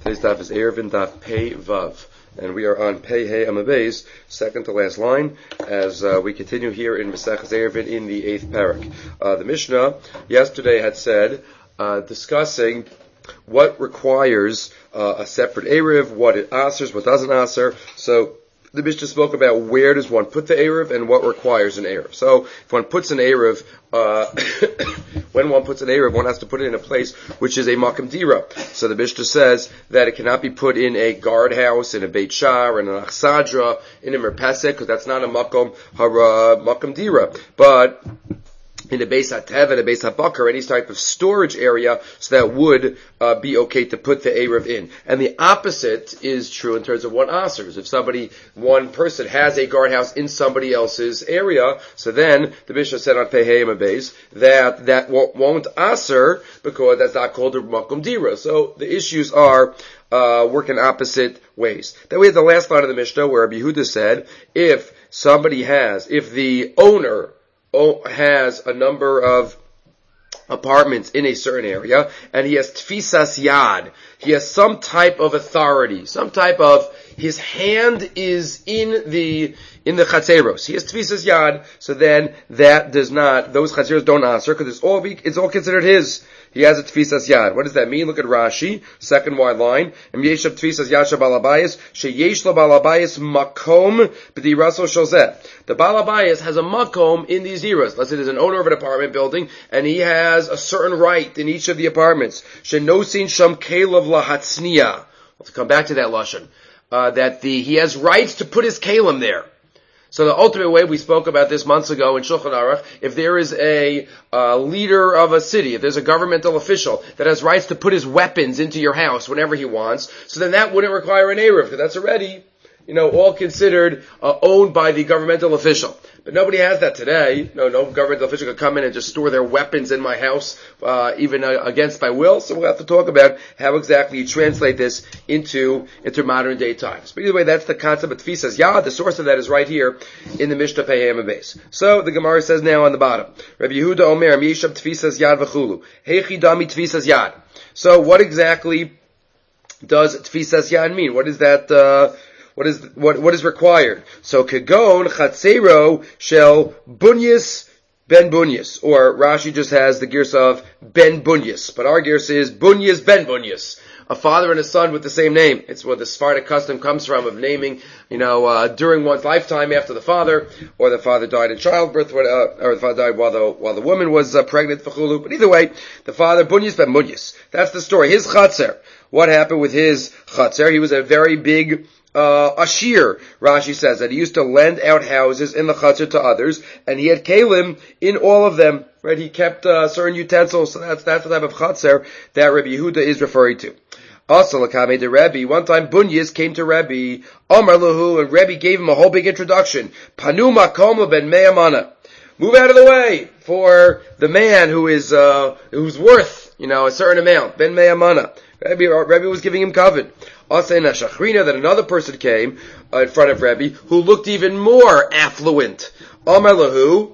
Today's daf is Eruvin daf Pei Vav, and we are on Pei Hey Amabez, second to last line, as we continue here in Maseches Eruvin in the 8th parak. The Mishnah yesterday had said, discussing what requires a separate Eruv, what it asers, what doesn't aser. So the Mishnah spoke about where does one put the Eruv and what requires an Eruv. So if one puts an Eruv, when one puts an Eruv, one has to put it in a place which is a Makam Dira. So the Mishnah says that it cannot be put in a guardhouse, in a Beit Shar, in an Achsadra, in a Merpesek, because that's not a Makam Dira. But in a Beis HaTev and a Beis HaBakar, any type of storage area, so that would be okay to put the Eruv in. And the opposite is true in terms of what asers. If one person has a guardhouse in somebody else's area, so then the Mishnah said on Pehei Mabez that won't aser, because that's not called a Makom Dira. So the issues are work in opposite ways. Then we have the last line of the Mishnah where Rabbi Yehuda said, if the owner has a number of apartments in a certain area, and he has tfisas yad, he has some type of authority, his hand is in the chatzeros. He has tfisas yad, so then those chatzeros don't answer, because it's all considered his. He has a tfisas yad. What does that mean? Look at Rashi, second wide line. Yeshav tfisas yad shabalabayis sheyesh lo balabayis makom b'diraso shozeh. The balabayis has a makom in these diras. Let's say there's an owner of an apartment building, and he has a certain right in each of the apartments. Shenosin sham kelev lahatzniya. Let's come back to that lashon. He has rights to put his kalim there. So the ultimate way, we spoke about this months ago in Shulchan Aruch, if there is a leader of a city, if there's a governmental official that has rights to put his weapons into your house whenever he wants, so then that wouldn't require an Eruv, because that's already, all considered owned by the governmental official. But nobody has that today. No governmental official could come in and just store their weapons in my house, even against my will. So we'll have to talk about how exactly you translate this into modern day times. But either way, that's the concept of Tfisas Yad. The source of that is right here in the Mishnah Pei Base. So the Gemara says now on the bottom, Rabbi Yehuda Omer Mishab Tfisas Yad v'chulu Heichi Dami Tfisas Yad. So what exactly does Tfisas Yad mean? What is that? What is required? So Kagon Chatzero Shel Bunyas Ben Bunyas, or Rashi just has the girsa of Ben Bunyas, but our girsa is Bunyas Ben Bunyas. A father and a son with the same name. It's where the Sephardic custom comes from of naming, during one's lifetime after the father, or the father died in childbirth, or the father died while the woman was pregnant for chulu. But either way, the father Bunyas Ben Bunyas. That's the story. His chatzer. What happened with his chatzer? He was a very big Ashir, Rashi says, that he used to lend out houses in the chutzner to others, and he had kalim in all of them, right? He kept certain utensils, so that's the type of chutzner that Rabbi Yehuda is referring to. Also, Lakame de Rebbe, one time Bunyas came to Rebbe, Amar Lahu, and Rebbe gave him a whole big introduction. Panu makom ben me'amana. Move out of the way for the man who's worth, a certain amount. Ben me'amana. Rebbe was giving him kavod. Also in Shachrina, that another person came in front of Rebbe who looked even more affluent. Amar lahu,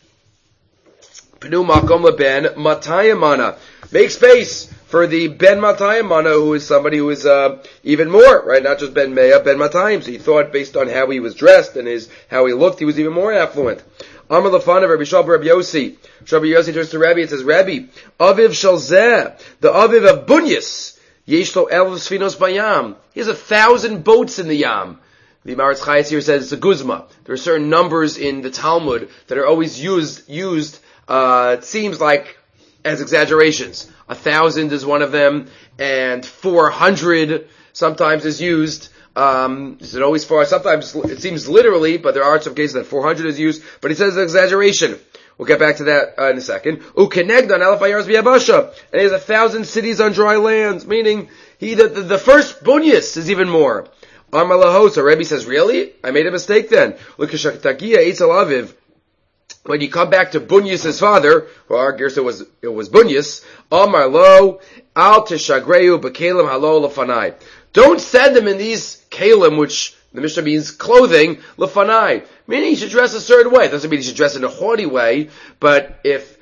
Penu makom ben matayamana. Make space for the ben matayamana, who is somebody who is even more, right? Not just ben meya, ben matayim. So he thought, based on how he was dressed and how he looked, he was even more affluent. Amar lafanav Rabbi Shal Rabbi Yossi. Rabbi Yossi turns to Rebbe and says, Rebbe, Aviv Shalzeh, the Aviv of Bunyas, Yeshlo Elv Sfinos Bayam. He has 1,000 boats in the Yam. The Maritz Chayes here says it's a guzma. There are certain numbers in the Talmud that are always used, it seems like, as exaggerations. 1,000 is one of them, and 400 sometimes is used. Is it always for? Sometimes it seems literally, but there are some cases that 400 is used, but he says it's exaggeration. We'll get back to that in a second. Ukenegdan alafayars biyabasha, and he has 1,000 cities on dry lands, meaning the first bunyas is even more. Amar lahosa, Rebbe says, really? I made a mistake then. Ukeshaktagia eitzel aviv. When you come back to Bunyas' father, well, our girsa it was Bunyas. Amar lo al teshagreu b'kelim halo lefanai. Don't send them in these kalim, which the Mishnah means clothing, lefanai. Meaning he should dress a certain way. It doesn't mean he should dress in a haughty way, but if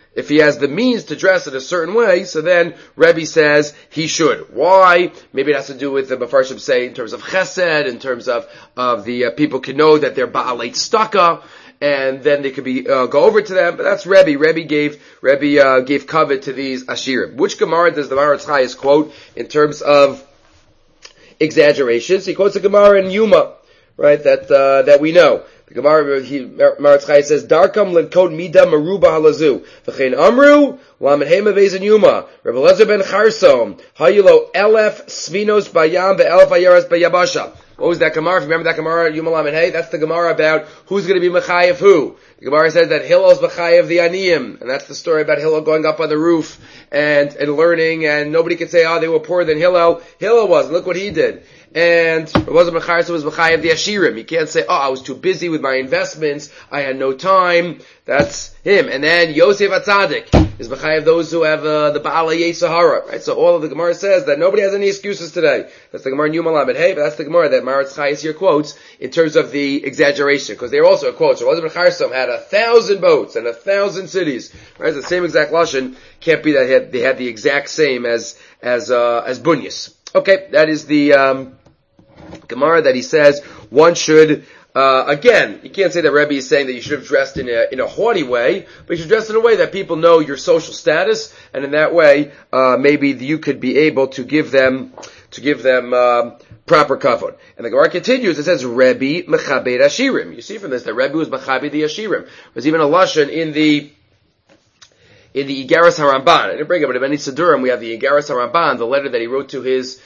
if he has the means to dress in a certain way, so then Rebbe says he should. Why? Maybe it has to do with the Mefarshim say in terms of chesed, in terms of the people can know that they're ba'alei tzedakah, and then they could be go over to them. But that's Rebbe. Rebbe gave kavod to these ashirim. Which Gemara does the Maharatz Chayes quote in terms of exaggerations? He quotes a Gemara in Yuma, right? That we know. The Gemara, Maharatz Chayes says, "Darkam lenkod mida meruba halazu v'chein amru lamed hema vezin Yuma Rebbe Eliezer ben Charsom hayilo elef svinos bayam ve'elef ayaras bayabasha." What was that Gemara? If you remember that Gemara, Yuma Lamed Hey, that's the Gemara about who's going to be Mechayev who. The Gemara says that Hillel's Mechayev the Aniyim, and that's the story about Hillel going up on the roof and learning, and nobody could say, they were poorer than Hillel. Hillel was, and look what he did. And it wasn't Mechayev, so it was Mechayev the Ashirim. You can't say, I was too busy with my investments, I had no time. That's him. And then Yosef HaTzadik is Mechayev those who have the Ba'alei Sahara, right? So all of the Gemara says that nobody has any excuses today. That's the Gemara in Yuma Lamed Hey, but that's the Gemara that Maharatz Chayes here quotes in terms of the exaggeration, because there also quotes. Eliezer ben Charsom had 1,000 boats and 1,000 cities, right? It's the same exact lashon. Can't be that they had the exact same as Bunyas. Okay, that is the Gemara that he says one should. Again, you can't say that Rebbe is saying that you should have dressed in a haughty way, but you should dress in a way that people know your social status, and in that way, maybe you could be able to give them proper kavod. And the Gemara continues, it says, Rebbe mechabed ashirim. You see from this that Rebbe was mechabed the ashirim. There's even a lashon in the Igaras HaRamban. I didn't bring it, but in Beni Sidurim we have the Igaras HaRamban, the letter that he wrote to his,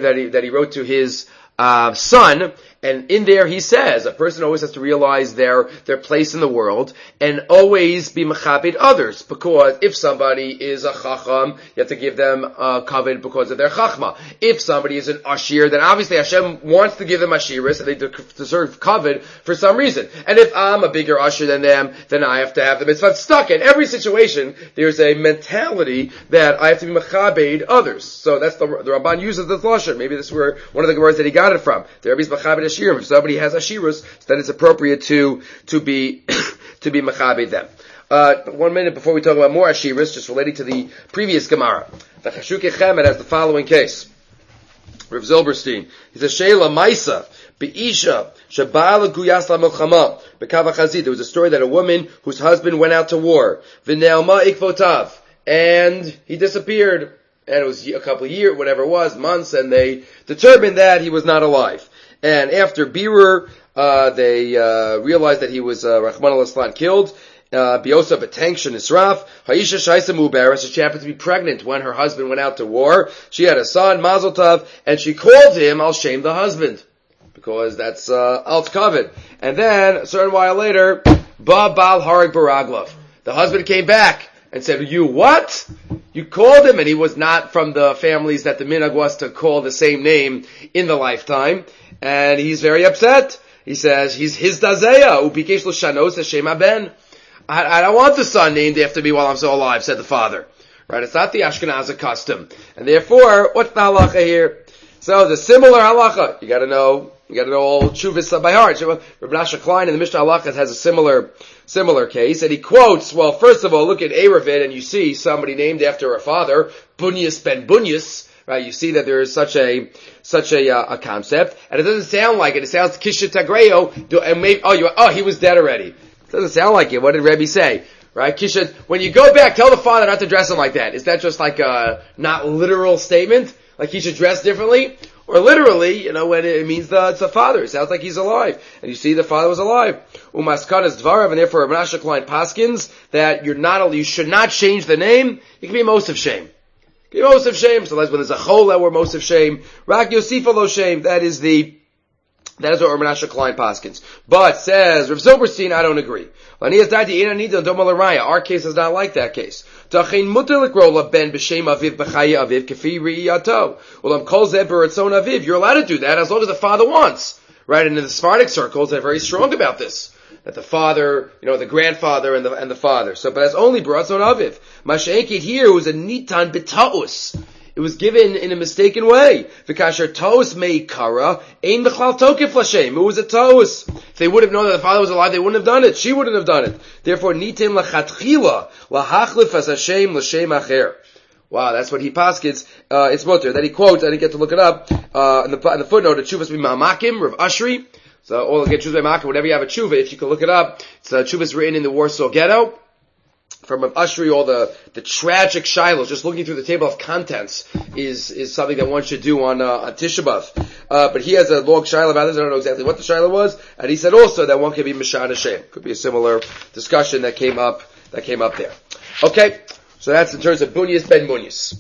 son, and in there he says a person always has to realize their place in the world and always be mechabed others, because if somebody is a chacham, you have to give them kavod because of their chachma. If somebody is an ashir, then obviously Hashem wants to give them ashiris, and they deserve kavod for some reason. And if I'm a bigger ashir than them, then I have to have the mitzvah stuck. In every situation, there's a mentality that I have to be mechabed others. So that's the Ramban uses this lashon. Maybe this were one of the Gemaras that he got it from. The Rebbe's mechabed ashirim. If somebody has ashirus, then it's appropriate to be mechabed them. 1 minute before we talk about more ashirus, just relating to the previous Gemara. The Chashukei Chemed has the following case. Rav Zilberstein. He says, Sheila Maisa, Be'isha, Shabala Guyas La Milchama, Bekava Chazid. There was a story that a woman whose husband went out to war, V'ne'alma ikvotav, and he disappeared. And it was a couple of years, whatever it was, months, and they determined that he was not alive. And after Birur, they realized that he was Rahman al-Islan killed. Biosa Betankshan Israf, Haisha Shaisa Mubarak, she happened to be pregnant when her husband went out to war. She had a son, Mazel Tov, and she called him Al Shem the husband, because that's Alt Kavod. And then, a certain while later, Ba Bal Harig Baraglov. The husband came back and said, you what? You called him, and he was not from the families that the minhag was to call the same name in the lifetime. And he's very upset. He says, he's his dazeya, ubikesh l'shanos Hashem ben. I don't want the son named after me while I'm still alive, said the father. Right? It's not the Ashkenazi custom. And therefore, what's the halacha here? So the similar halacha, you gotta know all Chuvas by heart. Rabbi Nasha Klein in the Mishnah Halachas has a similar case, and he quotes, well, first of all, look at Erevid, and you see somebody named after a father, Bunyas ben Bunyas, right? You see that there is such a concept, and it doesn't sound like it. It sounds Kisha Tagreo, and maybe, he was dead already. It doesn't sound like it. What did Rebbe say? Right? Kisha, when you go back, tell the father not to dress him like that. Is that just like a not literal statement? Like he should dress differently? Or literally, when it means it's a father. It sounds like he's alive. And you see the father was alive. Umaskanas Dvarav, and therefore Rav Menashe Klein paskins that you should not change the name. It can be most of shame. It can be most of shame. So that's when there's a chola, we're most of shame. Rak Yosifa lo shame. That is what Rav Menashe Klein paskins. But says Rav Zilberstein, I don't agree. Our case is not like that case. You're allowed to do that as long as the father wants. Right? And in the Sephardic circles, they're very strong about this. That the father, the grandfather and the father. So, but that's only B'ratzon Aviv. Masha'enket here was a Nitan B'ta'us. It was given in a mistaken way. V'kasher toos meikara ein b'chlal tokif l'shem. It was a toos. If they would have known that the father was alive, they wouldn't have done it. She wouldn't have done it. Therefore, nitim lachatchila lahachlif as Hashem l'shem acher. Wow, that's what he paskins. It's mutter. Then he quotes, I didn't get to look it up, in the footnote, the Chuvas Ma'amakim, Rav Ashri. So, all get Chuvas Ma'amakim, whenever you have a Chuva, if you can look it up, it's Chuvas written in the Warsaw Ghetto. From Rav Ashri, all the tragic shilos, just looking through the table of contents is something that one should do on Tisha B'Av. But he has a long shiloh about this. I don't know exactly what the shiloh was. And he said also that one can be Mishad Hashem. Could be a similar discussion that came up there. Okay. So that's in terms of Bunyas Ben Bunyas.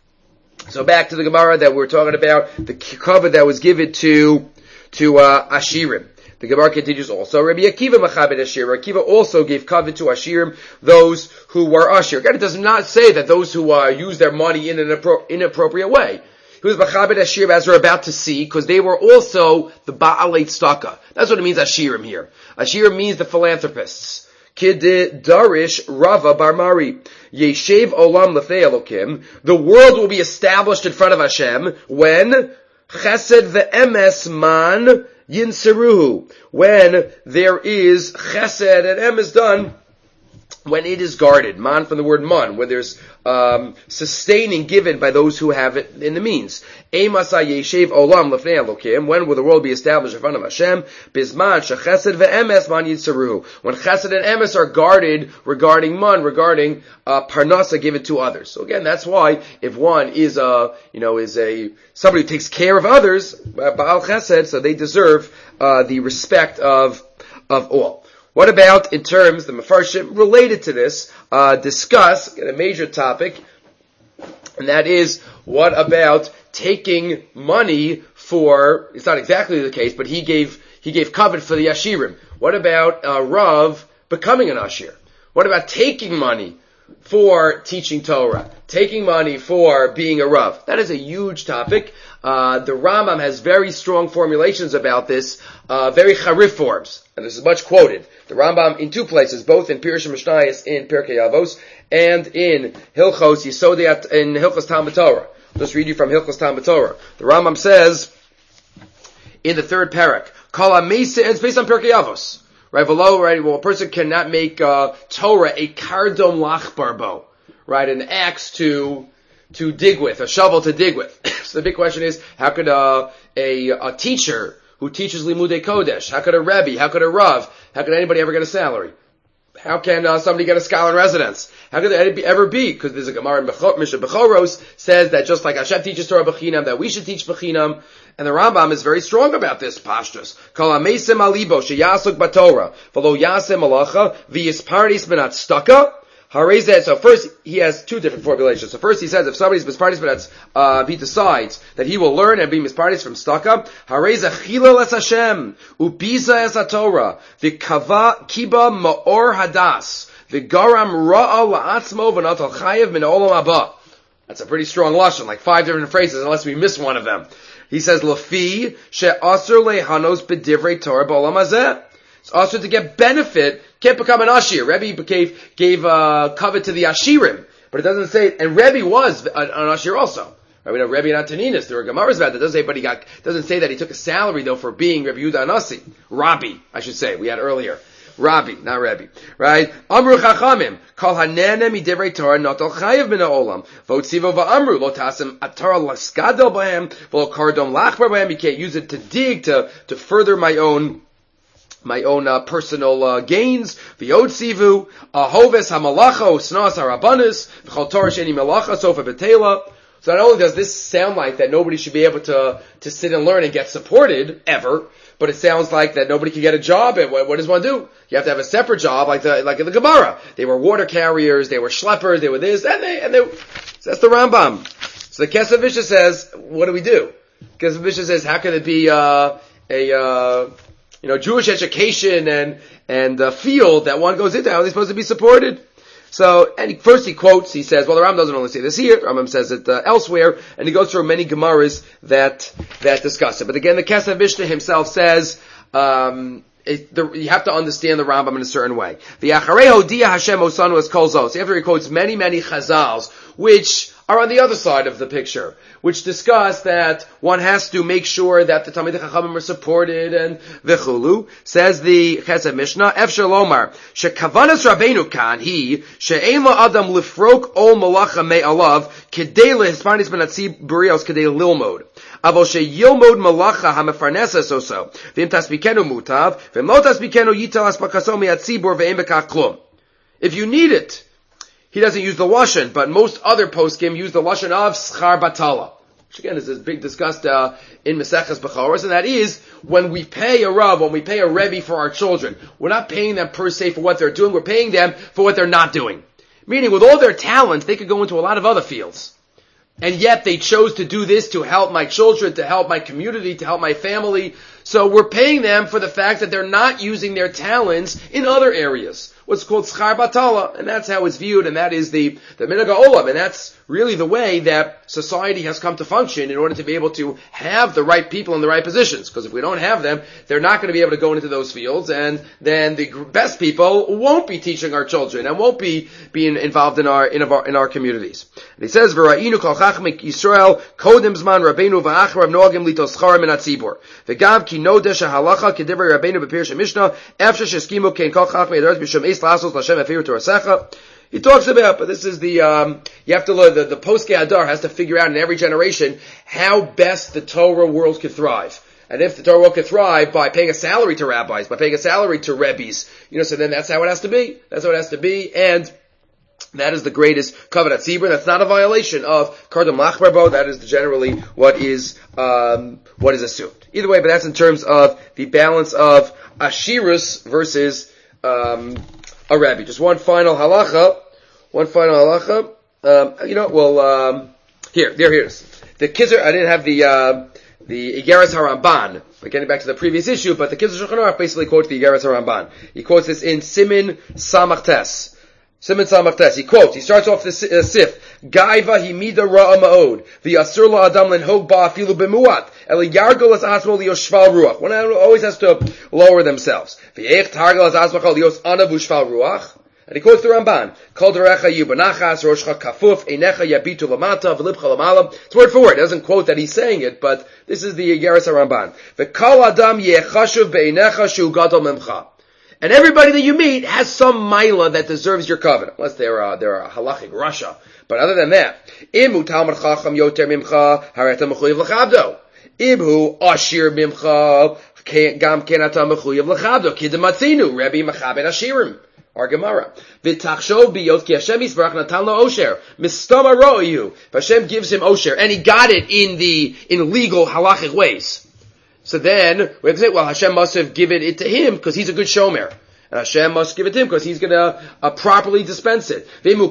So back to the Gemara that we're talking about, the kavod that was given to Ashirim. The Gemara continues also. Rabbi Akiva Machabed Ashir. Akiva also gave kavod to Ashirim, those who were Ashir. Again, it does not say that those who use their money in an inappropriate way. He was Machabed Ashir, as we're about to see, because they were also the Ba'alei Tzedakah. That's what it means Ashirim here. Ashirim means the philanthropists. Kid Darish Rava Barmari. Yeshev Olam Lefei Elokim. The world will be established in front of Hashem when Chesed ve'emes man yinseruhu. When there is Chesed and emes done, when it is guarded. Man from the word man, when there's sustaining given by those who have it in the means. Eimasa yeshev olam lefnei Elokim. When will the world be established in front of Hashem? Bisman shechesed ve'emes man yitzaruhu. When chesed and emes are guarded regarding man, regarding parnasa given to others. So again, that's why if one is somebody who takes care of others, ba'al chesed, so they deserve the respect of all. What about in terms, the Mefarshim related to this, discuss a major topic, and that is, what about taking money for, it's not exactly the case, but he gave kavod for the Ashirim. What about Rav becoming an Ashir? What about taking money for teaching Torah? Taking money for being a Rav? That is a huge topic. The Rambam has very strong formulations about this, very charif forms, and this is much quoted. The Rambam in two places, both in Pirush Mishnayos in Pirkei Avos and in Hilchos Yisodei in Hilchos Talmud Torah. I'll just read you from Hilchos Talmud Torah. The Rambam says in the third parak, Kol HaMeiseh, and it's based on Pirkei Avos. Right, below, right, well, a person cannot make Torah a kardom lachbar bo, right, an axe to dig with, a shovel to dig with. So the big question is, how could a teacher who teaches Limudei Kodesh, how could a Rebbe, how could a Rav, how could anybody ever get a salary? How can somebody get a scholar in residence? How could it ever be? Because there's a Gemara in Mishnah Bechoros says that just like Hashem teaches Torah b'chinam, that we should teach b'chinam. And the Rambam is very strong about this pashtus. Kol hameisem alibo sheyasuk batorah v'lo yasem malacha v'yispardis minat staka. So first, he has two different formulations. So first he says, if somebody's mispardis, but he decides that he will learn and be mispardis from staka, hareza chilal es Hashem, ubiza es haTorah, v'kava kiba ma'or hadas, v'garam ra'a la'atzmo v'natal chayev min olam haba. That's a pretty strong lashon, like 5 different phrases, unless we miss one of them. He says, Lafi she'asur lehanos b'divrei Torah b'olam hazeh. It's also to get benefit, can't become an Ashir. Rebbe gave kavod to the Ashirim, but it doesn't say, and Rebbe was an Ashir also. Right? We know Rebbe and Antoninus, there are Gemaras about that, doesn't say, but doesn't say that he took a salary though for being Rebbe Yehuda Anasi. Rabbi, I should say, we had earlier. Rabbi, not Rebbe. Right? Amru Chachamim, Kol hanene midivrei Torah notal chayev min ha'olam. V'otzivo va'amru, lo tasem atar laskadel b'hem, v'lo kardom lachbar b'hem. You can't use it to dig, to further my own personal gains. V'yotzivu ahoves hamalacha usnas harabanis v'chol Torah sheni melacha sofa betela. So not only does this sound like that nobody should be able to sit and learn and get supported ever, but it sounds like that nobody can get a job. And what does one do? You have to have a separate job, like in the Gemara. They were water carriers, they were schleppers, they were this, and they. So that's the Rambam. So the Kesef Mishnah says, what do we do? Kesef Mishnah says, how can it be Jewish education and field that one goes into? How are they supposed to be supported? So, and first he quotes, he says, well, the Rambam doesn't only say this here, the Rambam says it elsewhere, and he goes through many Gemaras that discuss it. But again, the Kesef Mishnah himself says, you have to understand the Rambam in a certain way. The Achareho Dia Hashem Osanu as Kol Zos. After he quotes many Chazals, which are on the other side of the picture, which discuss that one has to make sure that the Talmidei Chachamim are supported and v'chulu. Says the Chesed Mishnah, Efshar Lomar, shekavanas Rabbeinu kan he she'ein la adam lifrok ol malacha me'alav kedei lehispanis ben atziburios kedei lilmod. Avol sheyilmod malacha hamefarnesas oso v'im taspikenu mutav v'im lo taspikenu yital aspakaso me'atzibur v'ein bekach klum. If you need it, he doesn't use the lashon, but most other poskim use the lashon of schar batala, which again is this big discussed in Maseches Bechoros, and that is when we pay a rav, when we pay a rebbe for our children, we're not paying them per se for what they're doing, we're paying them for what they're not doing. Meaning, with all their talent, they could go into a lot of other fields. And yet they chose to do this to help my children, to help my community, to help my family. So we're paying them for the fact that they're not using their talents in other areas. What's called schar batala, and that's how it's viewed, and that is the minhag ha'olam, and that's really the way that society has come to function in order to be able to have the right people in the right positions. Because if we don't have them, they're not going to be able to go into those fields, and then the best people won't be teaching our children and won't be being involved in our communities. And he says, "V'ra'inu kol chachmei Yisrael kodem zman Rabbeinu v'acharav noagim litos schar min hatzibur v'gav ki nodesh halacha k'divrei Rabbeinu b'pirush Mishnah after sheskimu kein kol chachmei adoros b'shem eis lasos l'Hashem afiru torasecha." He talks about, but this is you have to learn, the Poskei Hadar has to figure out in every generation how best the Torah world could thrive. And if the Torah world could thrive by paying a salary to rabbis, by paying a salary to rebbes, so then that's how it has to be. That's how it has to be, and that is the greatest Kavod HaTzibur. That's not a violation of Kardom Lachbarbo. That is generally what is assumed. Either way, but that's in terms of the balance of Ashirus versus a Rebbe. Just one final halacha. Here it is. The Kizer, I didn't have the Igeres HaRamban, but getting back to the previous issue, but the Kizer Shulchan Aruch basically quotes the Igeres HaRamban. He quotes this in Simin Samach Tes. He quotes, he starts off the sif, Gaiva himida ra'a ma'od, v'yasur la'adam lenhog ba'afilu b'muat, eli yargol as asmo liyoshval ruach. One always has to lower themselves. V'yeich targol as asmacha liyos anav u'shval ruach. And he quotes the Ramban, Kol derecha yubanachas, roshcha kafuf, einecha yabitu lamata, v'libcha lamala. It's word for word. It doesn't quote that he's saying it, but this is the Igeres HaRamban. V'kol adam yechashuv be'einecha shu gadol memcha. And everybody that you meet has some maila that deserves your covenant, unless they're a halachic Russia. But other than that, imu talmid chacham yoter mimcha hareta mechuyev l'chabdo. Ibhu ashir mimcha gam kenata mechuyev l'chabdo. Kidem matzinu Rebbe machabed ashirim. Our Gemara. V'tachshov biyot ki Hashem yisbarach natan lo osher. Mistama ro'yu. Hashem gives him osher, and he got it in legal halachic ways. So then, we have to say, well, Hashem must have given it to him because he's a good shomer. And Hashem must give it to him because he's going to properly dispense it. And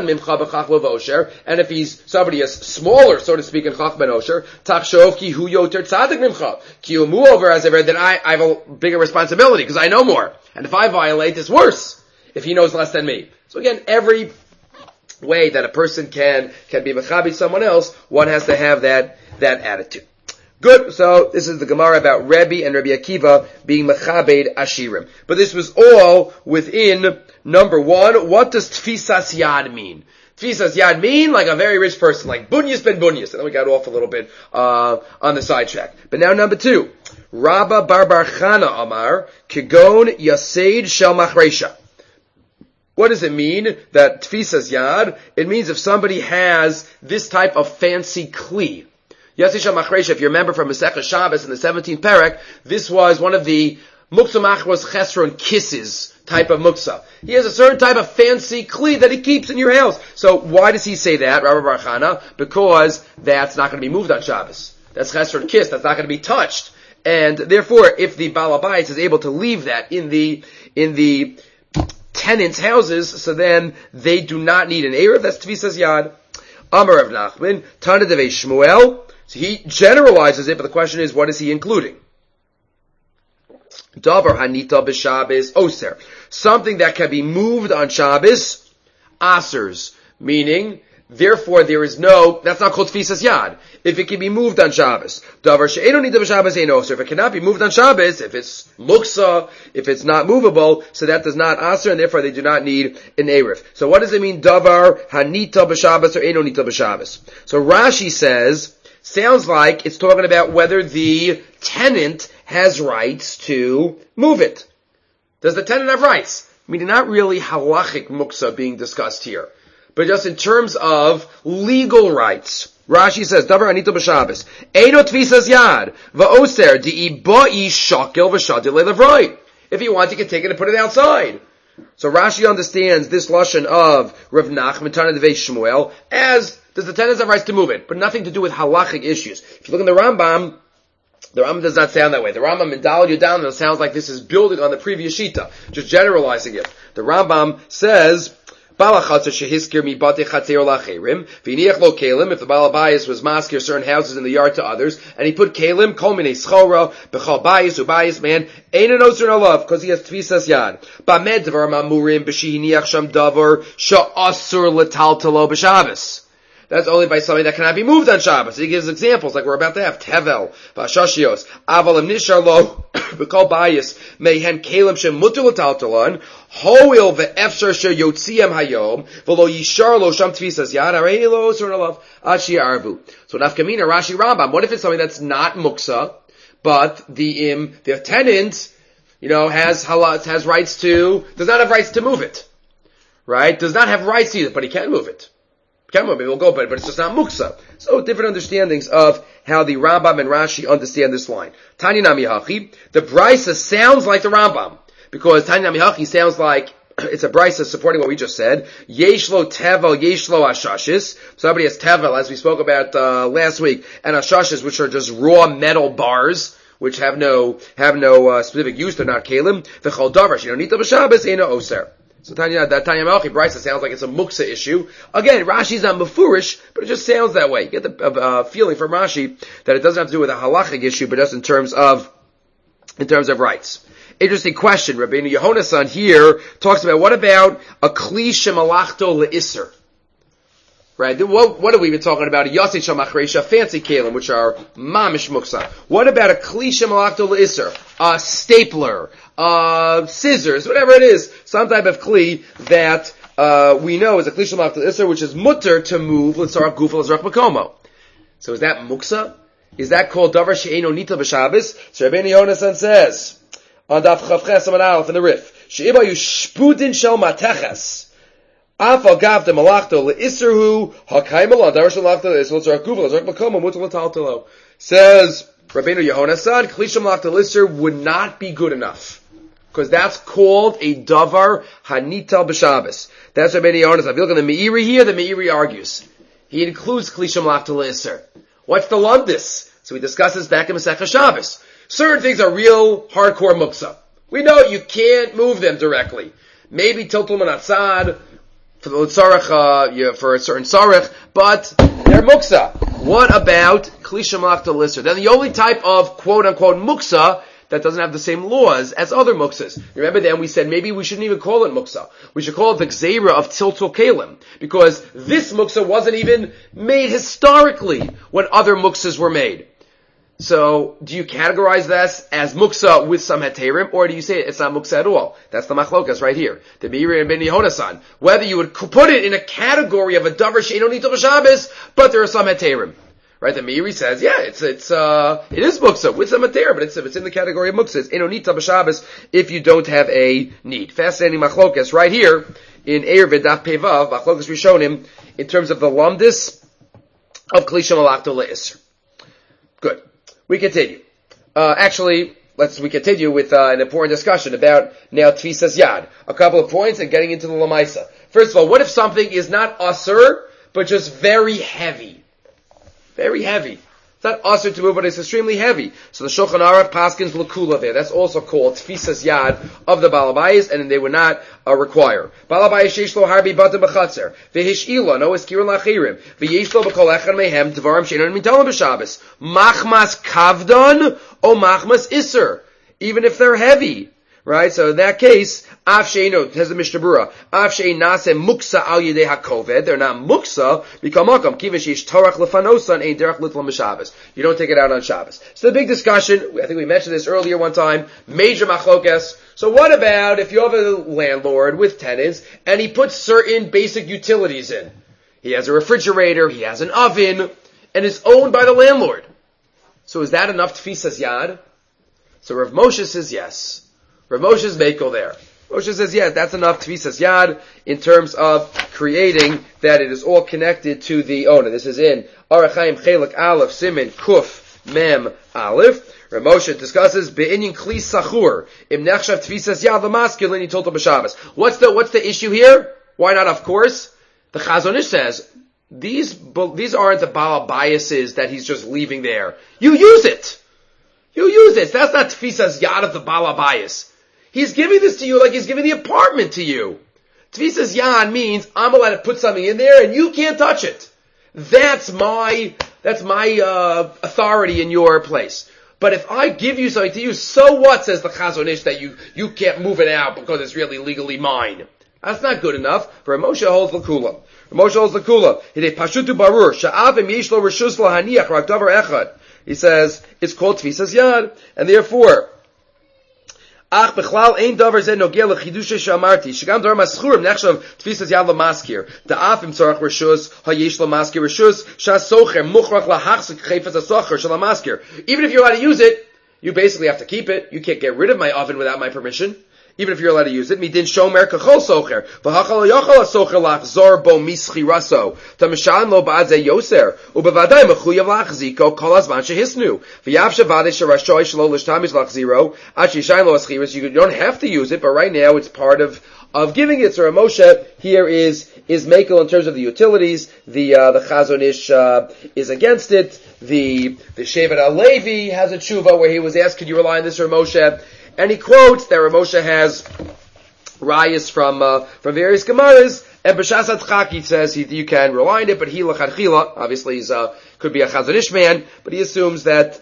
if he's somebody is smaller, so to speak, in Chach ben Osher, Tachshov ki hu yoter tzadik mimcha. Ki hu moreover, as I read, then I have a bigger responsibility because I know more. And if I violate, it's worse if he knows less than me. So again, every way that a person can be mechabed someone else, one has to have that attitude. Good. So this is the Gemara about Rebbe and Rabbi Akiva being mechabed ashirim. But this was all within number one. What does tfisas yad mean? Tfisas yad mean like a very rich person, like bunyas ben bunyas. And then we got off a little bit on the sidetrack. But now number two, Rabba bar bar Chana Amar Kigon Yaseid Shel Machresha. What does it mean that tfisas yad? It means if somebody has this type of fancy kli. Yasisha Machresha, if you remember from Masechah Shabbos in the 17th parak, this was one of the Muksa Machros Chesron kisses type of Muksa. He has a certain type of fancy kli that he keeps in your house. So why does he say that, Rabbi Bar Chana? Because that's not going to be moved on Shabbos. That's Chesron kiss, that's not going to be touched. And therefore, if the Baal HaBayis is able to leave that in the tenants' houses, so then they do not need an Erev, that's Tvisas Yad. Amar of Nachman, Tana Devei Shmuel. So he generalizes it, but the question is, what is he including? Davar hanita b'Shabbos oser. Something that can be moved on Shabbos, asers. Meaning Therefore, that's not called tfisas yad. If it can be moved on Shabbos. Davar she'eno nida b'Shabbos ein oser. If it cannot be moved on Shabbos, if it's muksa, if it's not movable, so that does not aser, and therefore they do not need an eruv. So what does it mean, davar hanita b'Shabbos or eno nita b'Shabbos? So Rashi says, sounds like it's talking about whether the tenant has rights to move it. Does the tenant have rights? Meaning not really halachic muksa being discussed here, but just in terms of legal rights. Rashi says, davar anita b'Shabbos, eino tfisas yad, va'oser, di'i ba'i shakel v'shadil le'levroi. If you want, you can take it and put it outside. So Rashi understands this lashon of Rav Nachman, Tana Devei Shmuel, as, does the tenant have rights to move it, but nothing to do with halachic issues. If you look in the Rambam does not sound that way. The Rambam in Daled Yudan sounds like this is building on the previous Shita, just generalizing it. The Rambam says, if the Balabayas was maskir certain houses in the yard to others, and he put kalim, kol minei schora, b'chal bayis, ubayis man, ain't an oser alav, because he has tfisas yad. B'med dvar mamurim, b'shihiniach sham davar, sha'asur l'taltalo b'Shabbos. That's only by something that cannot be moved on Shabbos. He gives examples like we're about to have. Tevel, Vashashios, Avalim Nisharlo, B'kol Bayis, Mehen Kalim Shem Mutter L'taltalon, Hoil Ve'efshar Sher Yotziam Hayom, V'lo Yisharlo Sham Tfisas Yad, Areilo Surnalav, Ashi Arvu. So Nafkamina, Rashi Rambam, what if it's something that's not muksa, but the tenant, has rights does not have rights to move it. Right? Does not have rights either, but he can move it. Maybe we'll go, but it's just not muksa. So different understandings of how the Rambam and Rashi understand this line. Tanya Nami Hachi, the Brisa sounds like the Rambam, because Tanya Nami Hachi sounds like it's a Brisa supporting what we just said. Yeshlo Tevel, Yeshlo Ashashis. Somebody has Tevel, as we spoke about last week, and Ashashis, which are just raw metal bars, which have no specific use. They're not kalim. The Chol Davar, Nita b'Shabbos, Eino Oser. So Tanya Malchi Brisa sounds like it's a muksa issue. Again, Rashi's not mafurish, but it just sounds that way. You get the feeling from Rashi that it doesn't have to do with a halachic issue, but just in terms of rights. Interesting question. Rabbeinu Yehonasan here talks about what about a kli shemalachto le'isser? Right? What have we been talking about? A yasei shamachreisha, fancy kalim, which are mamish muksa. What about a kli shemalachto le'isser? A stapler, scissors, whatever it is, some type of kli that we know is a kli shemalachto le'isser, which is mutter to move l'tzarach gufa l'tzarach makomo. So is that muksa? Is that called davar she'eino nita b'Shabbos? So Rabbeinu Yehonasan says on Daf Chavches Amud Aleph in the Rif, she'iba yushpudin shel mateches. Afal gav de malachto le'isserhu hakaimal davar shel malachto le'isser l'tzarach gufa l'tzarach makomo mutter l'taltalo. Says Rabbeinu Yehonasan, kli shemalachto le'isser would not be good enough, because that's called a davar hanita b'Shabbos. That's Rabbeinu Yehonasan. If you look at the Meiri here, the Meiri argues. He includes kli shemalachto le'isser. What's the lumdis? So we discussed this back in Masechah Shabbos. Certain things are real hardcore muksa. We know you can't move them directly. Maybe tiltul manatzad for the tzarech, for a certain tzarech, but they're muksa. What about kli shemalachto le'isser? Then the only type of quote unquote muksa that doesn't have the same laws as other muksas. Remember then we said maybe we shouldn't even call it muksa. We should call it the gzeira of tiltul kalim, because this muksa wasn't even made historically when other muksas were made. So, do you categorize this as muksa with some heterim, or do you say it's not muksa at all? That's the machlokas right here. The Meiri and Ben Yehonasan. Whether you would put it in a category of a davar she'eino nita b'Shabbos, but there are some heterim. Right? The Meiri says, yeah, it is muksa with some heterim, but it's in the category of muksa. It's eino nita b'Shabbos if you don't have a need. Fascinating machlokas right here in Eir V'Daf Pevav, machlokas Rishonim, in terms of the lumdis of kli shemalachto le'isser. Good. We continue. We continue with an important discussion about now tfisas yad. A couple of points and getting into the lamaisa. First of all, what if something is not asur, but just very heavy? Very heavy. It's not asur to move, but it's extremely heavy. So the Shulchan Aruch paskins l'kula there. That's also called tfisas yad of the balabayis, and they would not require. Balabayis sheish lo harbi batim b'chatzer. V'hish'ila, no eskirin l'achirim. V'yesh lo b'kol echad mehem dvarim she'enon mitalim b'Shabbos. Machmas kavdon o machmas iser. Even if they're heavy. Right? So in that case, Af she'ino, says the Mishnah Berurah, Af she'in nase muksa al yedei hakoved, they're not muksa, bikal makam, kivin she'ish torach lefanosan, ein derech litlam b'Shabbos. You don't take it out on Shabbos. So the big discussion, I think we mentioned this earlier one time, major machlokes. So what about if you have a landlord with tenants, and he puts certain basic utilities in? He has a refrigerator, he has an oven, and is owned by the landlord. So is that enough tfisas yad? So Rav Moshe says yes. Rav Moshe's Meikel there. Moshe says, yes, that's enough tfisas yad in terms of creating that it is all connected to the owner. This is in Orach Chaim Chelek Aleph Siman Kuf Mem Aleph. Rav Moshe discusses be'inyin kli sachur im nechshav tfisas yad l'maskil l'ini tolta b'Shabbos. What's the issue here? Why not? Of course, the Chazon Ish says these aren't the bala biases that he's just leaving there. You use it. You use it. That's not tfisas yad of the bala bias. He's giving this to you like he's giving the apartment to you. Tfisas yad means I'm allowed to put something in there and you can't touch it. That's my authority in your place. But if I give you something to use, so what, says the Chazon Ish, that you can't move it out because it's really legally mine. That's not good enough. For Moshe holds l'kula. Moshe holds l'kula. Hidei pashutu barur sha'avim yesh lo reshus lahaniach rak davar echad. He says it's called tfisas yad, and therefore ach bechlal ein davar zeh nogeh lechidushay she'amarti shegam davar maschurim nechshav tfisas yad lamaskir da'af im tzarach reshus hayesh lamaskir reshus sha'socher muchrach lahachzik chayfas hasocher shalamaskir. Even if you're allowed to use it, you basically have to keep it. You can't get rid of my oven without my permission. Even if you're allowed to use it, midin shomer kachol socher, v'hachal yochal socher lachzor bo mischi raso, tameshan lo ba'adze yoser, ubevadai mechuyav lachziko kol azman shehisnu, v'yav shavadei sherashoy shelo l'shtamish lachziro, ad shishayin lo aschiris. You don't have to use it, but right now it's part of giving it. So Rav Moshe here is mekel in terms of the utilities. The Chazon Ish is against it. The Shevet HaLevi has a tshuva where he was asked, could you rely on this, Rav Moshe? And he quotes that Rav Moshe has rayas from various gemaras, and b'shas hatzchak he says you can rely on it, but he l'chadchila, obviously he's could be a Chazon Ish man, but he assumes that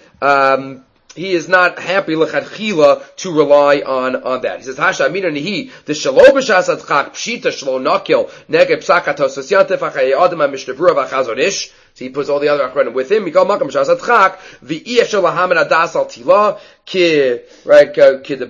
he is not happy l'chadchila to rely on that. He says hasha amina nihi the shalo b'shas hatzchak pshita shlo nakil neged psak hatos yantef achay adam ha-Mishnah Berurah v'Chazon Ish. So he puts all the other achronim with him. Mikol makam b'shas hatzchak v'iyef shel lahamen adas al tila ki the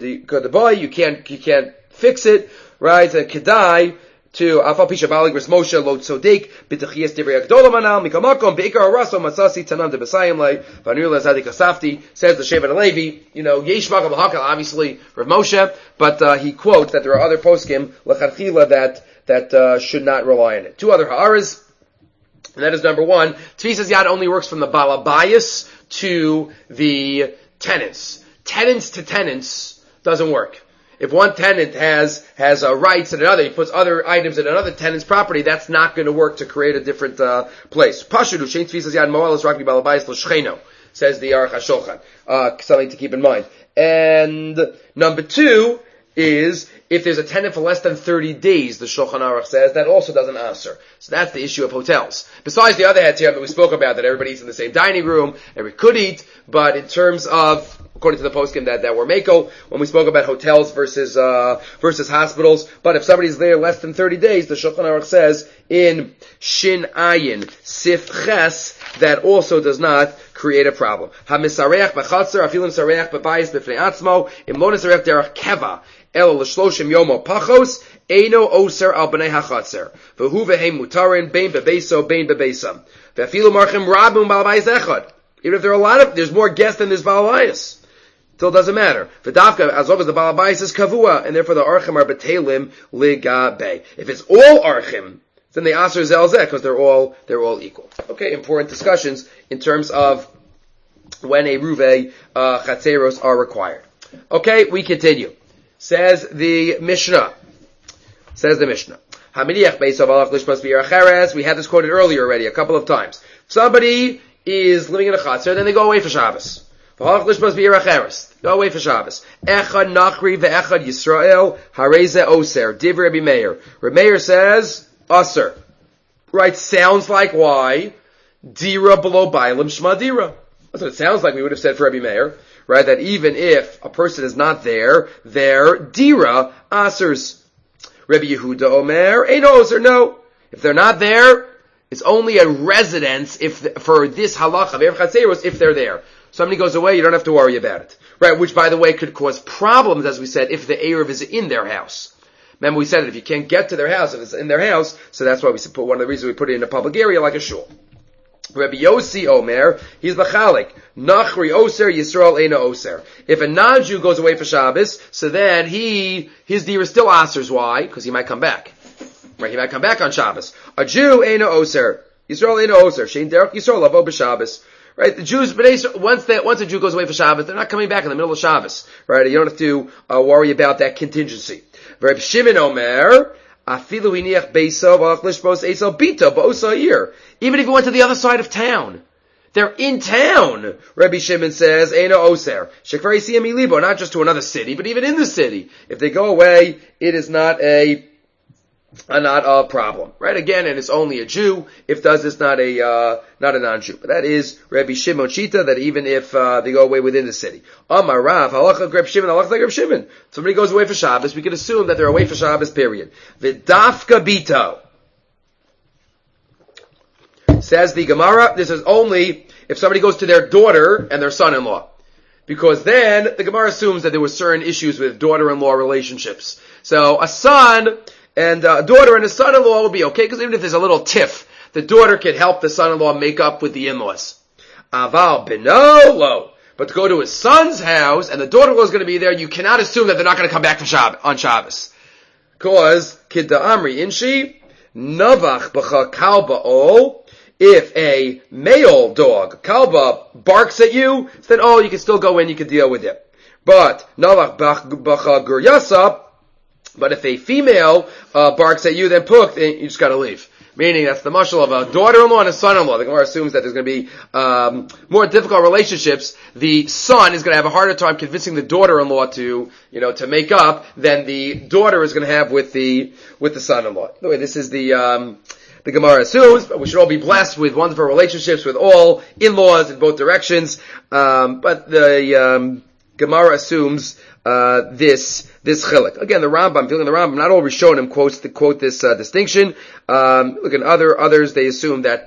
boy you can't fix it, right? Kedai to afal pisha balig res Moshe lo tzodek b'techias divrei agdola manal mikol makom beikar haraso masasi tanam de b'sayim lei v'anir lezadik asafti. Says the Shevet HaLevi, yesh makam l'hakal, obviously Rav Moshe, but he quotes that there are other poskim l'chadchila that should not rely on it. Two other ha'aras. And that is number one, tfisas yad only works from the balabayas to the tenants. Tenants to tenants doesn't work. If one tenant has rights in another, he puts other items in another tenant's property, that's not going to work to create a different place. Pashudu shein tfisas yad mo'alos rakbi balabayas l'shcheno, says the Aruch HaShulchan. Something to keep in mind. And number two is if there's a tenant for less than 30 days, the Shulchan Aruch says, that also doesn't answer. So that's the issue of hotels. Besides the other heads here that we spoke about, that everybody eats in the same dining room, everybody could eat, but in terms of, according to the poskim that were Mako, when we spoke about hotels versus hospitals, but if somebody's there less than 30 days, the Shulchan Aruch says in Shin Ayin Sif Ches, that also does not create a problem. Ha-misareach b'chatzer, afilim sareach b'bayis b'fnei atzmo, im lo nisareach derech keva, elo l'shloshim yomo pachos, eino oser al b'nei hachatzer, v'hu v'heim mutarin, bein bebeso, bein bebesam. V'afilu marchim rabum b'albayis echad. Even if there's more guests than there's balabayis. Still doesn't matter. V'davka, as long as the balabayis is kavua, and therefore the archim are betelim ligabe. If it's all archim, then they aser zelzeh, because they're all equal. Okay, important discussions in terms of when a ruve chatzeros are required. Okay, we continue. Says the Mishnah. Haminiach beisav alach lishmas v'yeracheres. We had this quoted earlier already, a couple of times. Somebody is living in a chatzer, then they go away for Shabbos. V'alach lishmas v'yeracheres. Go away for Shabbos. Echad nachri ve'echad Yisrael hareze oser. Div Rabbi Meir. Rabbi Meir says aser. Right, sounds like why? Dira below bailam shma dira. That's what it sounds like we would have said for Rabbi Meir, right? That even if a person is not there, their dira asers. Rabbi Yehuda Omer, ein oser, no. If they're not there, it's only a residence for this halacha, if they're there. Somebody goes away, you don't have to worry about it. Right, which by the way could cause problems, as we said, if the Erev is in their house. Remember we said that if you can't get to their house, if it's in their house, so that's why we put one of the reasons we put it in a public area like a shul. Rabbi Yossi Omer, he's Bachalik. Nachri Oser, Yisrael Eina Oser. If a non-Jew goes away for Shabbos, so then his deer is still Osers. Why? Because he might come back. Right, he might come back on Shabbos. A Jew Eina Oser. Yisrael Eina Oser. Shein Derech Yisrael Lavo b'Shabbos. Right, the Jews, once a Jew goes away for Shabbos, they're not coming back in the middle of Shabbos. Right, you don't have to worry about that contingency. Rabbi Shimon Omer, even if he went to the other side of town, they're in town. Rabbi Shimon says, "Eino oser shekvar yisiyam milibo," not just to another city, but even in the city. If they go away, it is not a problem, right? Again, and it's only a Jew. If it's not a non-Jew. But that is Rabbi Shimon Shita, that even if they go away within the city. Amar Rav, halacha Reb Shimon, halacha Reb Shimon. Somebody goes away for Shabbos, we can assume that they're away for Shabbos, period. V'dafka bito. Says the Gemara, this is only if somebody goes to their daughter and their son-in-law. Because then the Gemara assumes that there were certain issues with daughter-in-law relationships. So a son and a daughter and a son-in-law will be okay, because even if there's a little tiff, the daughter can help the son-in-law make up with the in-laws. Aval binolo. But to go to his son's house, and the daughter-in-law is going to be there, you cannot assume that they're not going to come back on Shabbos. Because, kidda amri inshi, navach b'cha kalba'ol, if a male dog, kalba, barks at you, then you can still go in, you can deal with it. But, navach b'cha guryasa, but if a female barks at you, then puk, then you just gotta leave. Meaning that's the mashal of a daughter-in-law and a son-in-law. The Gemara assumes that there's going to be more difficult relationships. The son is going to have a harder time convincing the daughter-in-law to make up than the daughter is going to have with the son-in-law. The way this is the Gemara assumes, but we should all be blessed with wonderful relationships with all in-laws in both directions. But the Gemara assumes this chilek. Again, the Rambam, not all Rishonim quote this distinction. Look, in others, they assume that,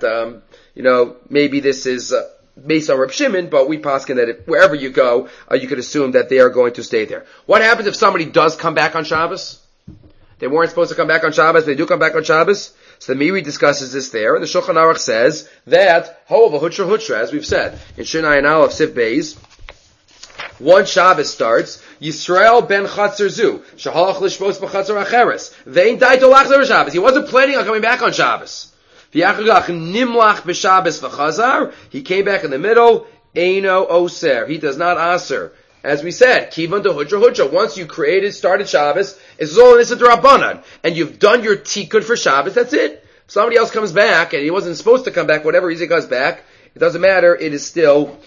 maybe this is, based on Reb Shimon, but we paskin that wherever you go, you could assume that they are going to stay there. What happens if somebody does come back on Shabbos? They weren't supposed to come back on Shabbos, they do come back on Shabbos? So the Meiri discusses this there, and the Shulchan Aruch says that, however, hutra, as we've said, in Shinai and Aleph Sif Beis, one Shabbos starts, Yisrael ben Chatzar Zu, Shahalach Lishpos b'Chatzar Acheres. Vein daito lachzar Shabbos. He wasn't planning on coming back on Shabbos. V'yachagach nimlach b'Shabbos v'Chazar. He came back in the middle. Eino oser. He does not aser. As we said, kivan to hutra. Once you started Shabbos, it's all in Issa D'Rabbanan, and you've done your tikkun for Shabbos. That's it. If somebody else comes back and he wasn't supposed to come back, whatever reason he comes back, it doesn't matter. It is still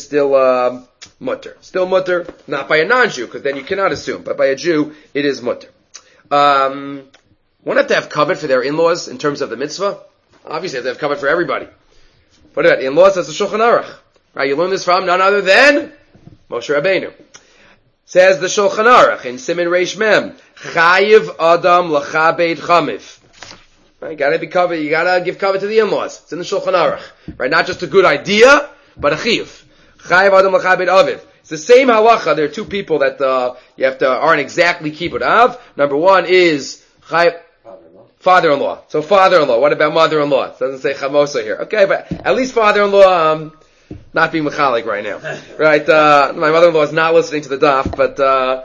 mutter. Still mutter, not by a non-Jew, because then you cannot assume, but by a Jew, it is mutter. One have to have covet for their in-laws in terms of the mitzvah. Obviously, have to have covet for everybody. What about in-laws? That's the Shulchan Aruch. Right, you learn this from none other than Moshe Rabbeinu. Says the Shulchan Aruch in Siman Reish Mem, Chayiv Adam L'Chabed Chamiv. Right, you gotta give cover to the in-laws. It's in the Shulchan Aruch. Right, not just a good idea, but a chiyuv. Chayiv Adam L'Chabed Aviv. It's the same halacha. There are two people that aren't exactly kibbud av. Number one is father-in-law. So father-in-law. What about mother-in-law? It doesn't say chamosa here. Okay, but at least father-in-law, not being mechalik right now. Right, my mother-in-law is not listening to the daf, but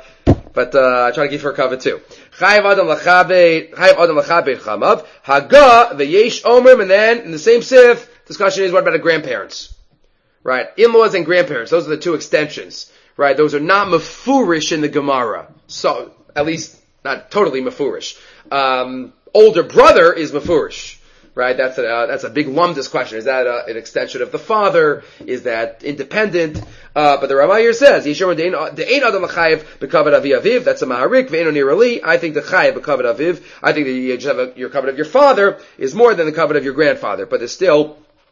I try to give her cover too. Chayiv Adam L'Chabed Chamav. Haga v'yesh omer, and then in the same sif, discussion is what about the grandparents? Right, in-laws and grandparents. Those are the two extensions. Right, those are not mafurish in the Gemara. So at least not totally mafurish. Older brother is mafurish. Right, that's a big lumdus question. Is that an extension of the father? Is that independent? But the Ramah here says, Yishomar de'ein adam l'chayiv b'kavod avi aviv. That's a maharik. Ve'eno nirali. I think the chayiv b'kavod aviv. I think that your kavod of your father is more than the kavod of your grandfather. But there's still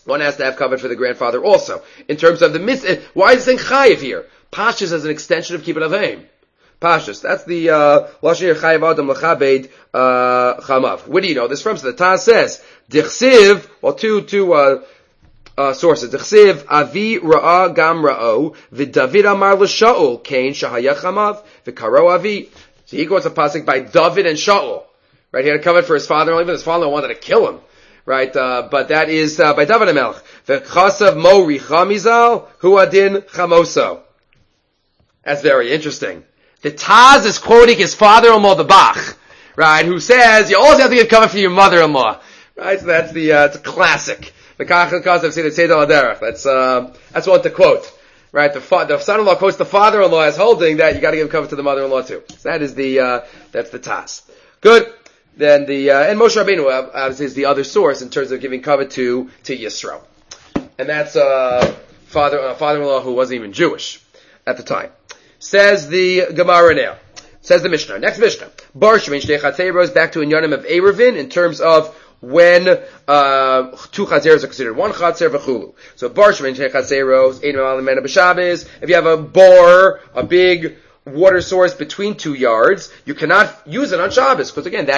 one has to have covered for the grandfather also. In terms of the why is it saying chayiv here? Pashas as an extension of kibbut avim. Pashas. That's the lashon chayiv adam lechabed chamav. Where do you know this from? So the Taz says dichsiv, well, two sources. Dichsiv avi ra'a gam ra'o v'David amar l'Shaul kain shahaya chamav v'karo avi. So he goes a pasuk by David and Shaul. Right, he had to cover for his father-in-law. Even his father-in-law wanted to kill him. Right, but that is by David HaMelech. V'chasav mo richamizal hu adin chamoso. That's very interesting. The Taz is quoting his father-in-law, the Bach, right, who says you always have to give cover for your mother-in-law. Right, so that's it's a classic. The Kachav say the Tzedel Aderech. That's one to quote. Right, the son-in-law quotes the father-in-law as holding that you got to give cover to the mother-in-law too. So that is that's the Taz. Good. Then and Moshe Rabbeinu obviously is the other source in terms of giving cover to Yisro. And that's father-in-law who wasn't even Jewish at the time. Says the Gemara now. Says the Mishnah. Next Mishnah. Bar Shemein Shnei Chatzeros, back to Inyanim of Eruvin in terms of when two Chatzeros are considered one Chatzer v'chulu. So Bar Shemein Shnei Chatzeros, Ein Ma'alim Mena B'Shabbos. If you have a bore, a big water source between 2 yards, you cannot use it on Shabbos, because again,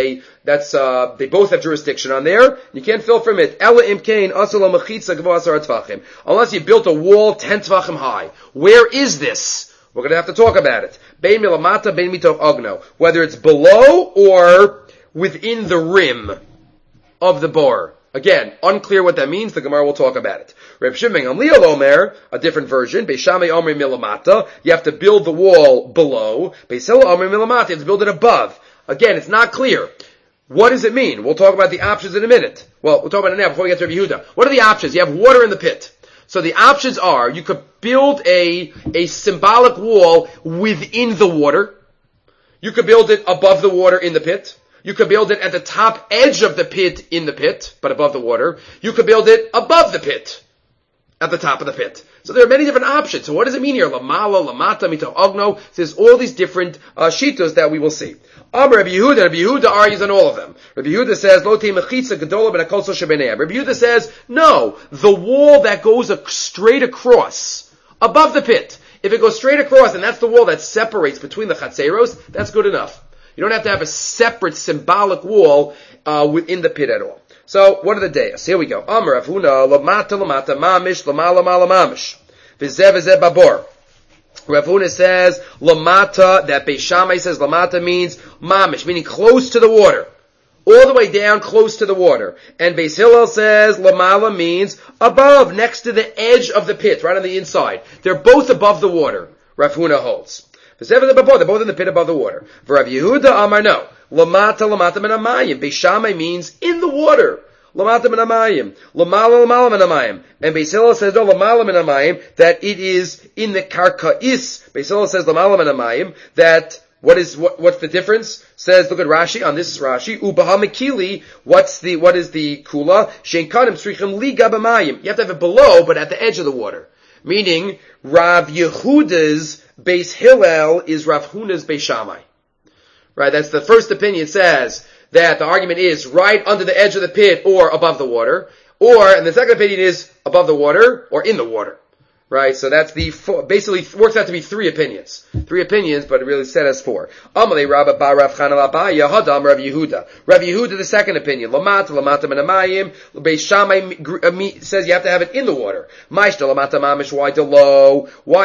they both have jurisdiction on there. You can't fill from it. Ela imkain asala mechitza gvo asar tvachim. Unless you built a wall 10 tvachim high. Where is this? We're going to have to talk about it. Bein milamata, bein mitoch ogno. Whether it's below or within the rim of the bore. Again, unclear what that means. The Gemara will talk about it. Reb Shimon Gamliel Omer, a different version. Beis Shammai Omer milamata. You have to build the wall below. Beis Hillel Omer milamata. You have to build it above. Again, it's not clear. What does it mean? We'll talk about the options in a minute. Well, we'll talk about it now before we get to Rabbi Yehuda. What are the options? You have water in the pit. So the options are, you could build a symbolic wall within the water. You could build it above the water in the pit. You could build it at the top edge of the pit in the pit, but above the water. You could build it above the pit, at the top of the pit. So there are many different options. So what does it mean here? Lamala, lamata, mito ogno. There's all these different shitos that we will see. Rabbi Yehuda argues on all of them. Rabbi Yehuda says, Lo tei mechitza gedola ben hakol shebeneim. Rabbi Yehuda says, no, the wall that goes straight across, above the pit. If it goes straight across, and that's the wall that separates between the chatzeros, that's good enough. You don't have to have a separate symbolic wall within the pit at all. So, what are the days? Here we go. Amar Rav Huna, lamata lamata mamish, lamala mala mamish. V'zeh v'zeh babor. Rav Huna says, lamata, that Beis Shammai says lamata means mamish, meaning close to the water. All the way down, close to the water. And Beis Hillel says lamala means above, next to the edge of the pit, right on the inside. They're both above the water, Rav Huna holds. They're both in the pit above the water. For Rav Yehuda Amar no. Lamata min hamayim. Beis Shammai means in the water. Lamata min hamayim. Lamala min hamayim. And Beis Hillel says no, lamala min hamayim, that it is in the karka'is. Beis Hillel says lamala min hamayim, that what's the difference? Says, look at Rashi, on this Rashi, Ubaha Mekili, what is the kula? Shein kanim tzrichim liga b'mayim. You have to have it below, but at the edge of the water. Meaning, Rav Yehuda's Beis Hillel is Rav Huna's Beis Shammai. Right, that's the first opinion, says that the argument is right under the edge of the pit or above the water. And the second opinion is above the water or in the water. Right, so that's basically works out to be 3 opinions. 3 opinions, but it really said as 4. Amalei Rabba Bar Rav Chanal Abaya Hadam Rav Yehuda. Rav Yehuda, the second opinion. Lamata min hamayim. Beis Shammai says you have to have it in the water. Maishta lamata mamish. Why below?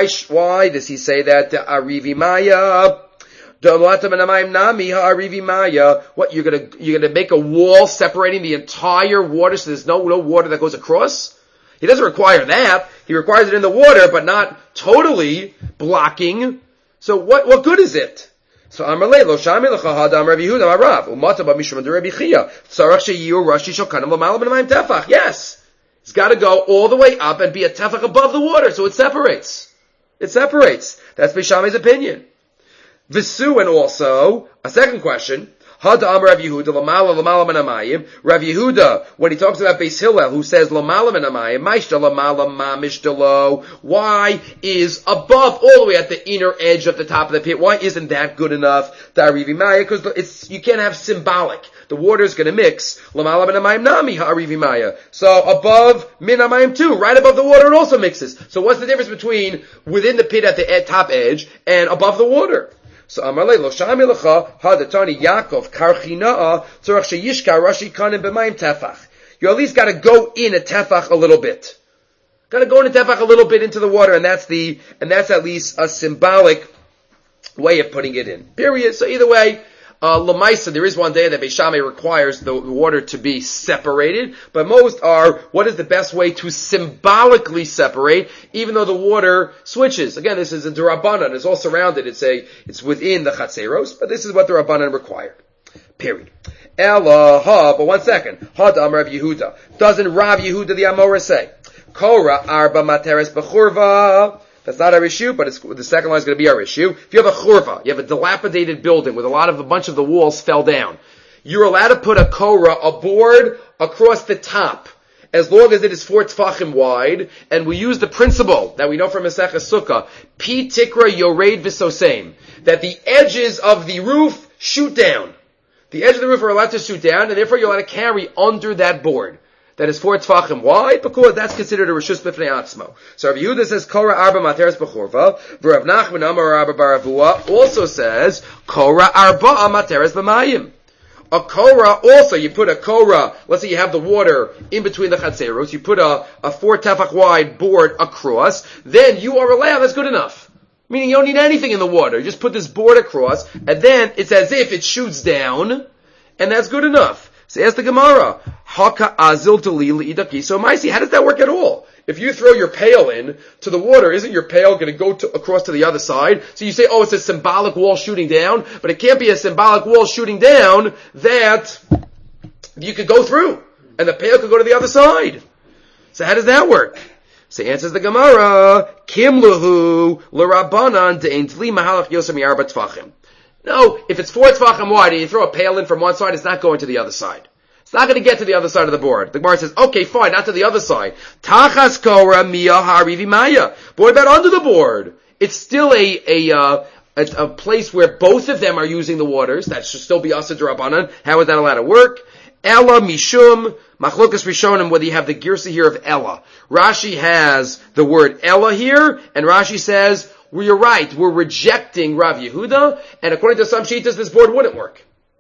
Why does he say that? Arivi Maya. What, you're gonna make a wall separating the entire water so there's no water that goes across? He doesn't require that. He requires it in the water, but not totally blocking. So what good is it? So Amarle lo shami lecha hadam Rabbi Yehuda Marav umata ba mishum de Rabbi Chia tzarach sheyiu rashi shokanam l'malam b'namayim tefach. Yes, it's got to go all the way up and be a tefach above the water, so it separates. It separates. That's Beis Shammai's opinion. Visu, and also a second question. Hada Amar Rav Yehuda, Lamala min Hamayim. Rav Yehuda, when he talks about Beis Hillel, who says Lamala min Hamayim, Maishta Lamala Mamishtalo. Why is above all the way at the inner edge of the top of the pit? Why isn't that good enough? Ta'arivi Maya, because you can't have symbolic. The water is going to mix. Lamala min Hamayim Nami Ha'arivi Maya. So above min Hamayim too, right above the water, it also mixes. So what's the difference between within the pit at the top edge and above the water? So Amarle lo shami lecha hadatani Yaakov karchina'a tzorach sheyishka rashi kanim b'mayim tefach. You at least got to go in a tefach a little bit. Got to go in a tefach a little bit into the water, and that's at least a symbolic way of putting it in. Period. So either way. Lamaisa, there is one day that Beis Shammai requires the water to be separated, but most are, what is the best way to symbolically separate, even though the water switches? Again, this is a D'Rabbanan, it's all surrounded, it's within the Chatzeros, but this is what the Rabbanan required. Period. But 1 second. Had Amar Rav Yehuda. Doesn't Rav Yehuda the Amora say? Korah arba materes b'churva. That's not our issue, but the second line is going to be our issue. If you have a churva, you have a dilapidated building with a bunch of the walls fell down, you're allowed to put a korah, a board, across the top, as long as it is 4 tfachim wide, and we use the principle that we know from Masechah Sukkah, pi tikra yored v'soseim, that the edges of the roof shoot down. The edges of the roof are allowed to shoot down, and therefore you're allowed to carry under that board. That is 4 tfachim wide, because that's considered a reshus b'fnei atzmo. So Rav Yehuda says, Korah arba materes b'churva, v'Rav Nachman Amar arba baravua also says, Korah arba materes b'mayim. A korah, also, you put a korah, let's say you have the water in between the chatzeros, you put a 4 tefach wide board across, then you are allowed, that's good enough. Meaning you don't need anything in the water, you just put this board across, and then it's as if it shoots down, and that's good enough. So ask the Gemara, Haka azil dalil idaki. So Maisi, how does that work at all? If you throw your pail in to the water, isn't your pail going to go across to the other side? So you say, it's a symbolic wall shooting down, but it can't be a symbolic wall shooting down that you could go through, and the pail could go to the other side. So how does that work? So answers the Gemara, Kimluhu l'Rabbanan de'ein tli mahalach yosem yarba tfachim. No, if it's 4 tfachim wide and you throw a pail in from one side, it's not going to the other side. It's not going to get to the other side of the board. The Gemara says, okay, fine, not to the other side. Tachas korah miya harivi maya. But what about under the board? It's still a place where both of them are using the waters. That should still be Asad Rabbanan. How is that allowed to work? Ella mishum machlokas rishonim, whether you have the girsa here of Ella. Rashi has the word Ella here, and Rashi says, well, you're right, we're rejecting Rav Yehuda, and according to some shittas, this board wouldn't work.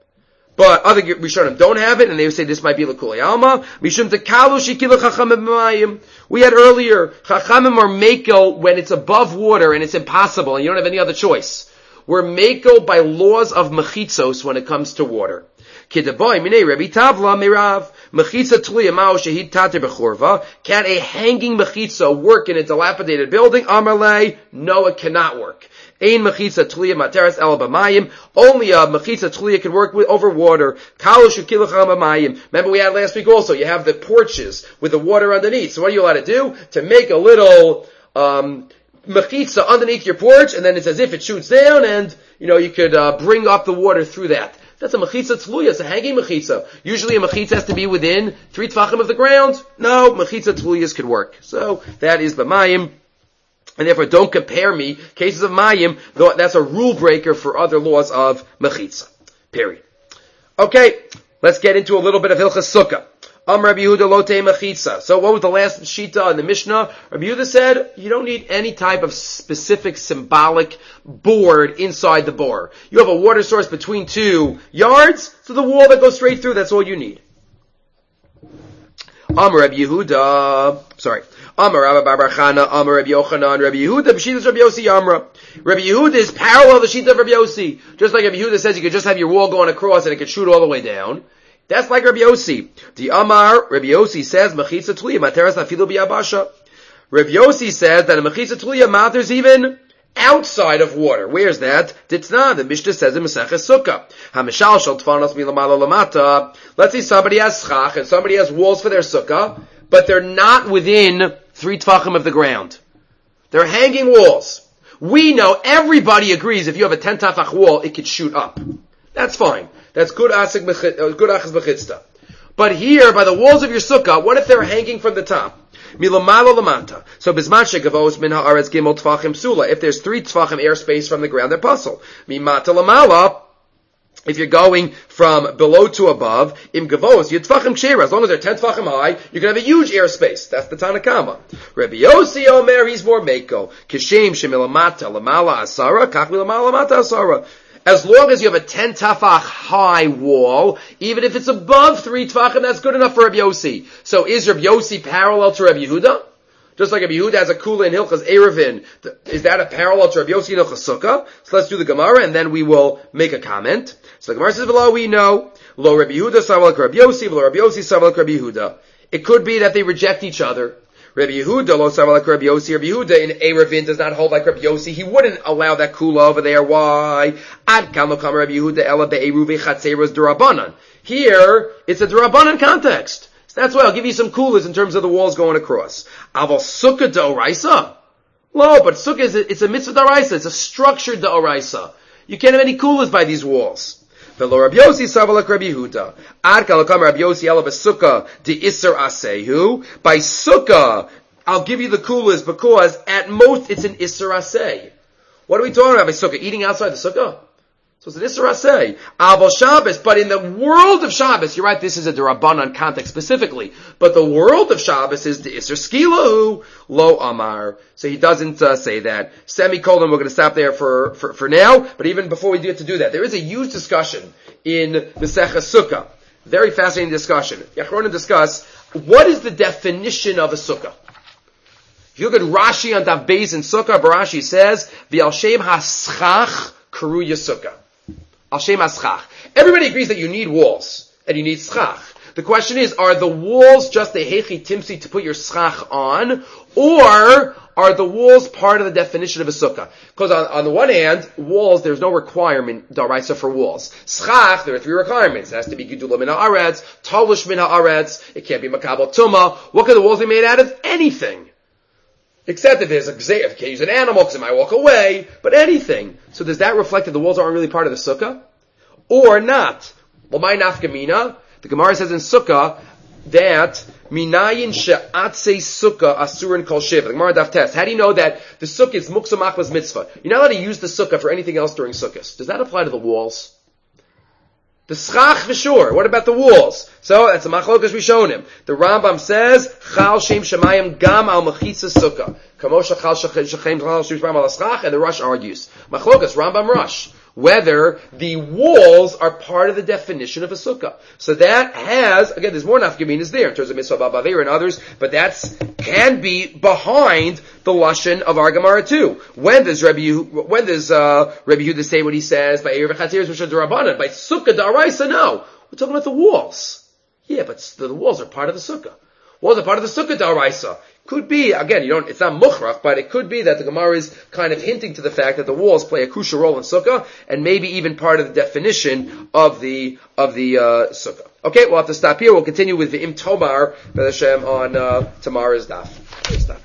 But other Rishonim don't have it, and they would say this might be L'kulei Alma. Mishum tekalu shikilu chachamim b'mayim. We had earlier, chachamim are mekel when it's above water and it's impossible, and you don't have any other choice. We're mekel by laws of mechitzos when it comes to water. Kidaboy minei Rabbi Tavla mirav. Mechitza tliya mao shehid tater b'churva. Can a hanging mechitza work in a dilapidated building? Amarle, no, it cannot work. Ein mechitza tliya materes el b'mayim. Only a mechitza tliya can work over water. Kalu shekilacham b'mayim. Remember we had last week also, you have the porches with the water underneath. So what are you allowed to do? To make a little mechitza underneath your porch, and then it's as if it shoots down, and you could bring up the water through that. That's a mechitza tluya. It's a hanging mechitza. Usually a mechitza has to be within 3 tfachim of the ground. No, mechitza tluyas could work. So that is the mayim. And therefore don't compare me. Cases of mayim, though that's a rule breaker for other laws of mechitza. Period. Okay, let's get into a little bit of Hilchas Sukkah. Rabbi Yehuda lote mechitza. So what was the last shita in the Mishnah? Rabbi Yehuda said, you don't need any type of specific symbolic board inside the bore. You have a water source between 2 yards, so the wall that goes straight through, that's all you need. Rabbi Yehuda, Rabbi Bar Chana, Rabbi Yochanan, Rabbi Yehuda, B'shitas Rabbi Yossi Amra. Rabbi Yehuda is parallel to the shita of Rabbi Yossi. Just like Rabbi Yehuda says you could just have your wall going across and it could shoot all the way down. That's like Rabbi Yossi. The Amar, Rabbi Yossi says, Mechitza Tliya, Materas Nafilu B'Yabasha. Rabbi Yossi says that a Mechitza Tliya matters even outside of water. Where's that? Ditna, the Mishnah says in Maseches Sukkah. Hamishal shal tfanos milamala lamata. Let's say somebody has schach and somebody has walls for their sukkah, but they're not within 3 tfachim of the ground. They're hanging walls. We know, everybody agrees, if you have a 10 tafach wall, it could shoot up. That's fine. That's good achas b'chitzta. But here, by the walls of your sukkah, what if they're hanging from the top? Milamalo lamanta. So bisman shegavos min haaretz gimel tfachim psula. If there's 3 tfachim airspace from the ground, they're puzzle. Mimata lamala. If you're going from below to above, im gavos, you tfachim kshera. As long as they're 10 tfachim high, you can have a huge airspace. That's the Tanakama. Rabbi Yossi Omer, he's more meko. Kishem shemilamata lamala asara, kach milamala lamata asara. As long as you have a 10 tafach high wall, even if it's above 3 tfachim, that's good enough for Rabbi Yossi. So is Rabbi Yossi parallel to Rabbi Yehuda? Just like Rabbi Yehuda has a kula in Hilchas Erevin, is that a parallel to Rabbi Yossi in Hilchas Sukkah? So let's do the Gemara and then we will make a comment. So the Gemara says, "V'lo we know lo Rabbi Yehuda savalak Rabbi Yossi, v'lo Rabbi Yossi savalak Rabbi Yehuda." It could be that they reject each other. Rabbi Yehuda lo savalak Rabbi Yossi. Rabbi Yehuda in Erevin does not hold like Rabbi Yossi. He wouldn't allow that kula over there. Why? Ad kan lo kam Rabbi Yehuda ela be'eru v'chatzeros d'Rabbanan. Here it's a d'Rabbanan context. That's why I'll give you some coolers in terms of the walls going across. Aval sukkah d'oraisa? No, but sukkah it's a mitzvah d'oraisa. It's a structured d'oraisa. You can't have any coolers by these walls. V'lo Rabbi Yossi savalak Rabbi Yehuda. Ad kalakam Rabbi Yossi ela b'sukkah d'isser asehu. By sukkah, I'll give you the coolers because at most it's an isser aseh. What are we talking about by sukkah? Eating outside the sukkah? So it's an Isser Aseh. Aval Shabbos, but in the world of Shabbos, you're right, this is a D'Rabbanan context specifically, but the world of Shabbos is the Isser Skilahu, Lo Amar. So he doesn't say that. Semicolon, we're going to stop there for now, but even before we get to do that, there is a huge discussion in Maseches Sukkah. Very fascinating discussion. Yachronim discuss, what is the definition of a Sukkah? If you look at Rashi on Daf Beis in Sukkah, Rashi says, V'al Shem HaSchach Karu Yasukkah. Al Shem HaSchach. Everybody agrees that you need walls, and you need schach. The question is, are the walls just a hechi timsi to put your schach on, or are the walls part of the definition of a sukkah? Because on the one hand, walls, there's no requirement, daraisa, for walls. Schach, there are 3 requirements. It has to be gidula min haaretz, talush min haaretz, it can't be makabel tumah. What can the walls be made out of? Anything. Except if there's a gzeir, if you can't use an animal because it might walk away, but anything. So does that reflect that the walls aren't really part of the sukkah? Or not? Well, my nafkamina, the Gemara says in sukkah that minayin she'atzei sukkah asurin kol shiva. The Gemara daf test. How do you know that the sukkah is muksa machmas mitzvah? You're not allowed to use the sukkah for anything else during sukkahs. Does that apply to the walls? The schach for sure. What about the walls? So that's a machlokas rishonim. The Rambam says chal shem shemayim gam al mechitza sukkah. Kamosha chal shechem chal shusbam al schach, and the Rush argues machlokas Rambam Rush whether the walls are part of the definition of a sukkah. So that has, again, there's more nafkaminas there in terms of mitzvah ba'avera and others, but can be behind the lashon of our Gemara too. When does Rabbi Yehuda say what he says by Erev Chateres which are d'Rabbanan? By sukkah d'Araisa? No, we're talking about the walls. Yeah, but the walls are part of the sukkah. Walls are part of the sukkah d'Araisa. Could be, again, it's not mukhrach, but it could be that the Gemara is kind of hinting to the fact that the walls play a crucial role in sukkah, and maybe even part of the definition of the sukkah. Okay, we'll have to stop here. We'll continue with the Im Tomar, B'Hashem, on tomorrow's daf.